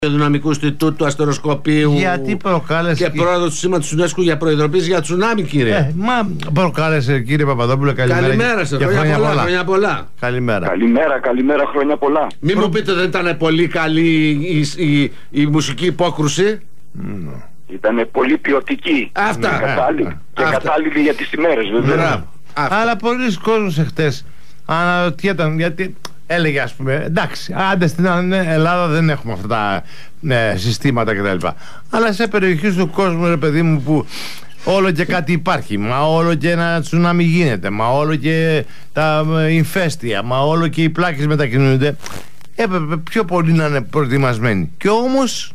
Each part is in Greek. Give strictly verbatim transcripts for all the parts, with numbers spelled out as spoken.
Δυναμικού Ινστιτούτου Αστεροσκοπίου. Γιατί προκάλεσε. Και πρόεδρο του Σήματος UNESCO για προειδοποίηση για τσουνάμι, κύριε. Ε, μα προκάλεσε, κύριε Παπαδόπουλε, καλημέρα. Καλημέρα σας, χρόνια, χρόνια, πολλά, πολλά. χρόνια πολλά. Καλημέρα. Καλημέρα, καλημέρα, χρόνια πολλά. Μην Προ... μου πείτε δεν ήταν πολύ καλή η, η, η, η μουσική υπόκρουση. Mm. Ήταν πολύ ποιοτική. Αυτά. Και κατάλληλη, και Αυτά. κατάλληλη για τις ημέρες, βέβαια. Αλλά πολλοί κόσμος εχθές αναρωτιέταν γιατί. Έλεγε, ας πούμε, εντάξει, άντε στην Ελλάδα δεν έχουμε αυτά τα ναι, συστήματα κτλ. Αλλά σε περιοχές του κόσμου, ρε παιδί μου, που όλο και κάτι υπάρχει, μα όλο και ένα τσουνάμι γίνεται, μα όλο και τα ηφαίστεια, μα όλο και οι πλάκες μετακινούνται, έπρεπε πιο πολύ να είναι προετοιμασμένοι. Και όμως,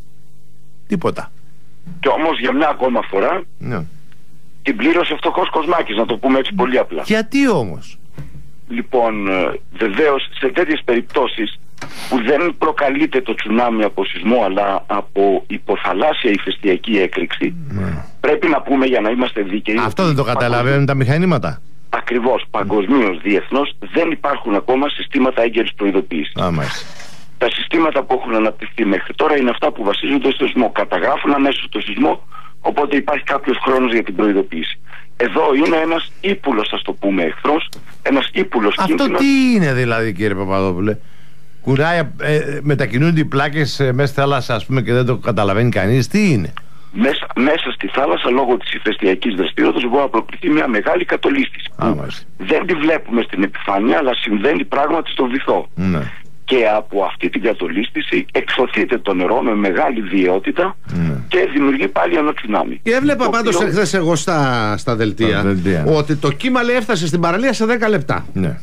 τίποτα. Και όμως για μια ακόμα φορά, ναι, την πλήρωσε φτωχός Κοσμάκης, να το πούμε έτσι πολύ απλά. Γιατί όμως? Λοιπόν, βεβαίως σε τέτοιες περιπτώσεις που δεν προκαλείται το τσουνάμι από σεισμό αλλά από υποθαλάσσια ηφαιστειακή έκρηξη, mm. πρέπει να πούμε, για να είμαστε δίκαιοι, αυτό δεν το καταλαβαίνουν τα μηχανήματα. Ακριβώς, παγκοσμίως, διεθνώς δεν υπάρχουν ακόμα συστήματα έγκαιρης προειδοποίησης. Άμας. Τα συστήματα που έχουν αναπτυχθεί μέχρι τώρα είναι αυτά που βασίζονται στο σεισμό. Καταγράφουν αμέσως το σεισμό, οπότε υπάρχει κάποιος χρόνος για την προειδοποίηση. Εδώ είναι ένας ύπουλος, ας το πούμε, εχθρός, ένας ύπουλος κίνδυνος. Αυτό τι είναι δηλαδή, κύριε Παπαδόπουλε? Κουράει, ε, μετακινούνται οι πλάκες ε, μέσα στη θάλασσα, ας πούμε, και δεν το καταλαβαίνει κανείς? Τι είναι? Μέσα, μέσα στη θάλασσα, λόγω της ηφαιστειακής δραστηριότητας, μπορεί να προκληθεί μια μεγάλη κατολίσθηση. Δεν τη βλέπουμε στην επιφάνεια, αλλά συμβαίνει πράγματι στο βυθό. Ναι. Και από αυτή την κατολίσθηση εξωθείται το νερό με μεγάλη βιαιότητα mm. και δημιουργεί πάλι ένα τσουνάμι. Και έβλεπα πάντως οποίο... εχθές εγώ στα, στα δελτία, δελτία ότι το κύμα, λέει, έφτασε στην παραλία σε δέκα λεπτά. Ναι.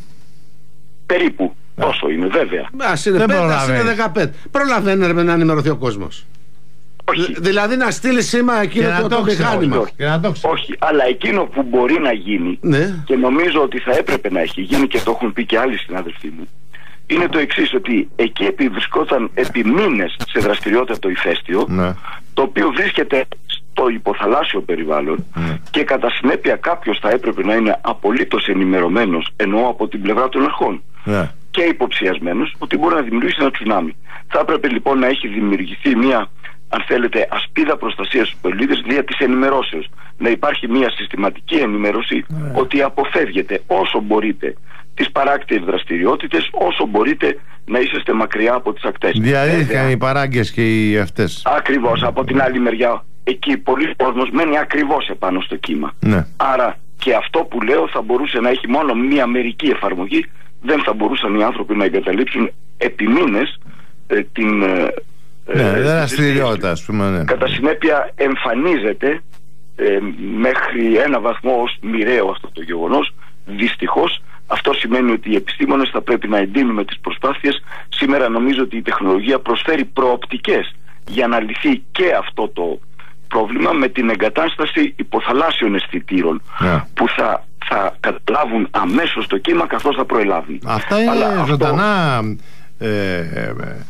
Περίπου. Yeah. Τόσο είναι, βέβαια. Ας είναι πέντε, ας είναι δεκαπέντε. Προλαβαίνει να ενημερωθεί ο κόσμος. Όχι. Δηλαδή να στείλει σήμα εκείνο το, το, το μηχάνημα. Όχι, όχι. όχι, αλλά εκείνο που μπορεί να γίνει, ναι, και νομίζω ότι θα έπρεπε να έχει γίνει και το έχουν πει και άλλοι συνάδελφοί μου, είναι το εξής, ότι εκεί επιβρισκόταν επί μήνες σε δραστηριότητα το ηφαίστειο, ναι, το οποίο βρίσκεται στο υποθαλάσσιο περιβάλλον, ναι, και κατά συνέπεια κάποιος θα έπρεπε να είναι απολύτως ενημερωμένος, εννοώ από την πλευρά των αρχών, ναι, και υποψιασμένος ότι μπορεί να δημιουργήσει ένα τσουνάμι. Θα έπρεπε λοιπόν να έχει δημιουργηθεί μια, αν θέλετε, ασπίδα προστασίας στους πολίτες δια της ενημερώσεως. Να υπάρχει μια συστηματική ενημέρωση, ναι, ότι αποφεύγετε όσο μπορείτε τις παράκτιες δραστηριότητες, όσο μπορείτε να είσαστε μακριά από τις ακτές. Διαλύθηκαν οι παράγκες και οι αυτές. Ακριβώς. Από την άλλη μεριά, εκεί πολλοί κόσμος μένει ακριβώς επάνω στο κύμα. Ναι. Άρα και αυτό που λέω θα μπορούσε να έχει μόνο μία μερική εφαρμογή. Δεν θα μπορούσαν οι άνθρωποι να εγκαταλείψουν επί μήνες ε, την ναι, ε, δραστηριότητα, ας πούμε. Ναι. Κατά συνέπεια εμφανίζεται ε, μέχρι ένα βαθμό ως μοιραίο αυτό το γεγονός. Δυστυχώς αυτό σημαίνει ότι οι επιστήμονες θα πρέπει να εντείνουμε τις προσπάθειες. Σήμερα νομίζω ότι η τεχνολογία προσφέρει προοπτικές για να λυθεί και αυτό το πρόβλημα με την εγκατάσταση υποθαλάσσιων αισθητήρων, yeah, που θα, θα καταλάβουν αμέσως το κύμα καθώς θα προελάβουν. Αυτά είναι αλλά ζωντανά αυτό... ε, ε,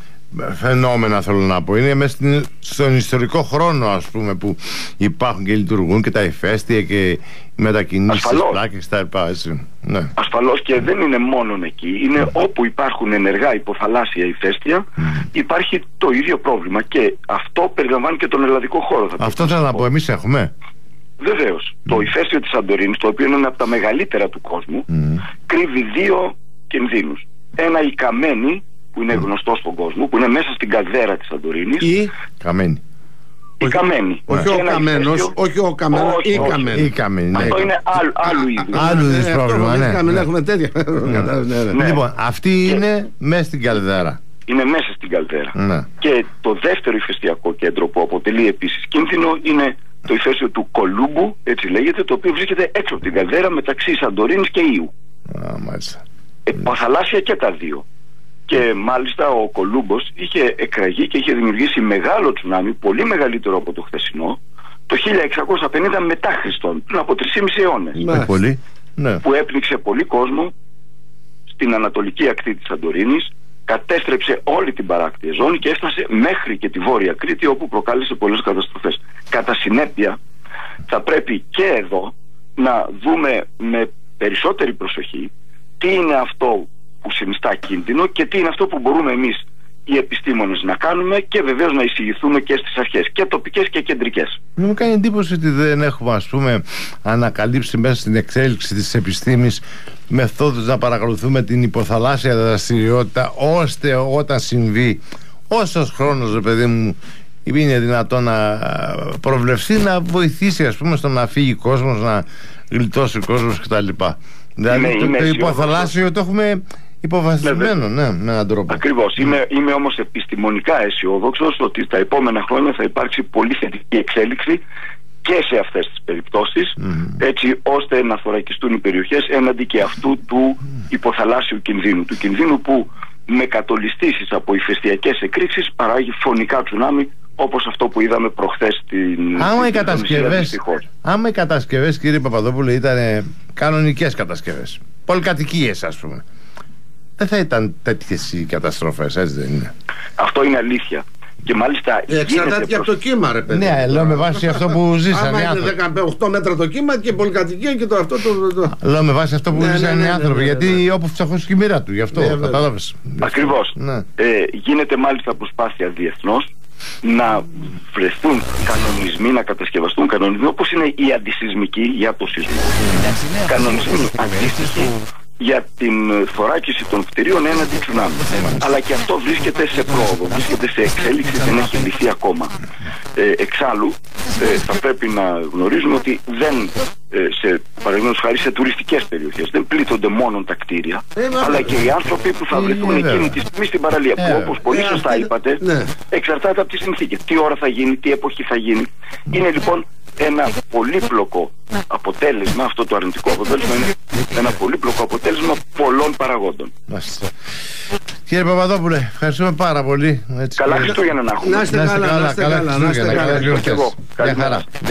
φαινόμενα, θέλω να πω. Είναι μέσα στην, στον ιστορικό χρόνο, ας πούμε, που υπάρχουν και λειτουργούν και τα ηφαίστεια και οι μετακινήσεις στις πλάκες, τα ΕΠΑ, έτσι. Ναι. Ασφαλώς, και δεν είναι μόνον εκεί. Είναι mm. όπου υπάρχουν ενεργά υποθαλάσσια ηφαίστεια, mm. υπάρχει το ίδιο πρόβλημα. Και αυτό περιλαμβάνει και τον ελλαδικό χώρο. Θα αυτό θέλω να πω, εμείς έχουμε. Βεβαίως. Mm. Το ηφαίστειο της Σαντορίνης, το οποίο είναι ένα από τα μεγαλύτερα του κόσμου, mm. κρύβει δύο κινδύνους. Ένα, η Καμένη, που είναι γνωστό στον κόσμο, που είναι μέσα στην καλδέρα της Σαντορίνης. Η Καμένη. Η Καμένη. Όχι ο Καμένος, όχι ο Καμένος, η Καμένη. Η Καμένη. Αυτό είναι άλλου είδους. Άλλου είδους πρόβλημα, ναι. Έχουμε τέτοια. Λοιπόν, αυτή είναι μέσα στην καλδέρα. Είναι μέσα στην καλδέρα. Και το δεύτερο ηφαιστειακό κέντρο που αποτελεί επίσης κίνδυνο είναι το ηφαίστειο του Κολούμπου, έτσι λέγεται, το οποίο βρίσκεται έξω από την καλδέρα μεταξύ Σαντορίνης και Ιου. Υποθαλάσσια και τα δύο. Και μάλιστα ο Κολούμπος είχε εκραγεί και είχε δημιουργήσει μεγάλο τσουνάμι, πολύ μεγαλύτερο από το χθεσινό, το χίλια εξακόσια πενήντα μετά Χριστόν, πριν από τρεις και μισό αιώνες. Ναι. Πολύ. Ναι. Που έπνιξε πολύ κόσμο στην ανατολική ακτή της Σαντορίνης, κατέστρεψε όλη την παράκτια ζώνη και έφτασε μέχρι και τη Βόρεια Κρήτη, όπου προκάλεσε πολλές καταστροφές. Κατά συνέπεια, θα πρέπει και εδώ να δούμε με περισσότερη προσοχή τι είναι αυτό που συνιστά κίνδυνο και τι είναι αυτό που μπορούμε εμείς οι επιστήμονες να κάνουμε και βεβαίως να εισηγηθούμε και στις αρχές, και τοπικές και κεντρικές. Μου κάνει εντύπωση ότι δεν έχουμε, ας πούμε, ανακαλύψει μέσα στην εξέλιξη της επιστήμης μεθόδους να παρακολουθούμε την υποθαλάσσια δραστηριότητα, ώστε όταν συμβεί, όσος χρόνος, ρε παιδί μου, είναι δυνατόν να προβλεφθεί, να βοηθήσει, ας πούμε, στο να φύγει ο κόσμος, να γλιτώσει ο κόσμος κτλ. Δηλαδή είμαι, το, είμαι το υποθαλάσσιο το έχουμε υποβαθμισμένο, ναι, με έναν τρόπο. Ακριβώς. Mm. Είμαι, είμαι όμως επιστημονικά αισιόδοξος ότι τα επόμενα χρόνια θα υπάρξει πολύ θετική εξέλιξη και σε αυτές τις περιπτώσεις, mm. έτσι ώστε να θωρακιστούν οι περιοχές έναντι και αυτού του υποθαλάσσιου κινδύνου. Του κινδύνου που με κατολιστήσεις από ηφαιστειακές εκρήξεις παράγει φωνικά τσουνάμι, όπως αυτό που είδαμε προχθές στην άμα οι κατασκευές, άμα οι κατασκευές, κύριε Παπαδόπουλε, ήταν κανονικές κατασκευές, πολυκατοικίες, ας πούμε, δεν θα ήταν τέτοιες οι καταστροφές, έτσι δεν είναι? Αυτό είναι αλήθεια. Και μάλιστα εξαρτάται και από το κύμα, ρε παιδί. Ναι, λέω με βάση αυτό που ζήσαν οι άνθρωποι. Άμα είναι δεκαοκτώ μέτρα το κύμα και πολυκατοικία και το αυτό το... το... Λέω με βάση αυτό που ναι, ζήσαν ναι, ναι, οι άνθρωποι, ναι, ναι, ναι, ναι, γιατί όπου φτωχούς η μοίρα του, γι' αυτό, ναι, κατάλαβες. Ακριβώς. Ναι. Ε, γίνεται μάλιστα προσπάθεια διεθνώς να βρεθούν κανονισμοί, να κατασκευαστούν κανονισμοί, όπως είναι οι αντισυσμικοί για το σεισμό. Mm. Κανονισμοί αντίστοιχοι για την θωράκιση των κτηρίων έναντι τσουνάμι. Αλλά και αυτό βρίσκεται σε πρόοδο, βρίσκεται σε εξέλιξη, δεν έχει λυθεί ακόμα. Ε, εξάλλου, ε, θα πρέπει να γνωρίζουμε ότι δεν, ε, σε, παραδείγματος χάρη σε τουριστικές περιοχές, δεν πλήττονται μόνο τα κτίρια, ε, αλλά και οι άνθρωποι που θα βρεθούν εκείνη τη στιγμή στην παραλία. Ε, που, όπως πολύ σωστά ε, είπατε, ναι, εξαρτάται από τις συνθήκες. Τι ώρα θα γίνει, τι εποχή θα γίνει. Είναι λοιπόν ένα πολύπλοκο αποτέλεσμα, αυτό το αρνητικό αποτέλεσμα είναι ένα πολύπλοκο αποτέλεσμα πολλών παραγόντων. Μάλιστα. Κύριε Παπαδόπουλε, ευχαριστούμε πάρα πολύ. Έτσι, καλά Χριστούγεννα να έχουμε. Να είστε καλά, να είστε καλά. Καλή